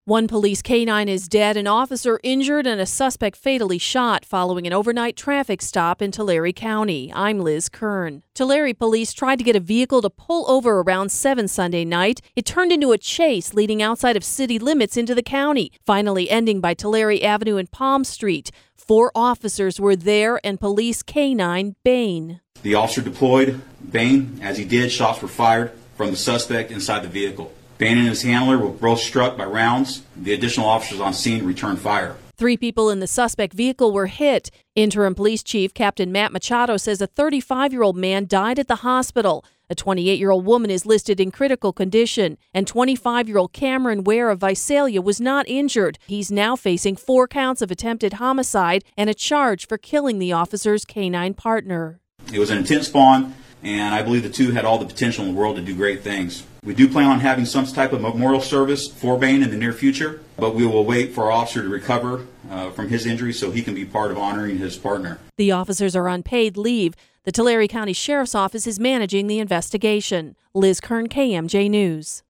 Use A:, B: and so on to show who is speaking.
A: One police canine is dead, an officer injured, and a suspect fatally shot following an overnight traffic stop in Tulare County. I'm Liz Kern. Tulare police tried to get a vehicle to pull over around 7 Sunday night. It turned into a chase leading outside of city limits into the county, finally ending by Tulare Avenue and Palm Street. 4 officers were there and police canine Bain.
B: The officer deployed Bain. As he did, shots were fired from the suspect inside the vehicle. Bain and his handler were both struck by rounds. The additional officers on scene returned fire.
A: 3 people in the suspect vehicle were hit. Interim Police Chief Captain Matt Machado says a 35-year-old man died at the hospital. A 28-year-old woman is listed in critical condition, and 25-year-old Cameron Ware of Visalia was not injured. He's now facing 4 counts of attempted homicide and a charge for killing the officer's canine partner.
B: It was an intense spawn, and I believe the 2 had all the potential in the world to do great things. We do plan on having some type of memorial service for Bain in the near future, but we will wait for our officer to recover from his injuries so he can be part of honoring his partner.
A: The officers are on paid leave. The Tulare County Sheriff's Office is managing the investigation. Liz Kern, KMJ News.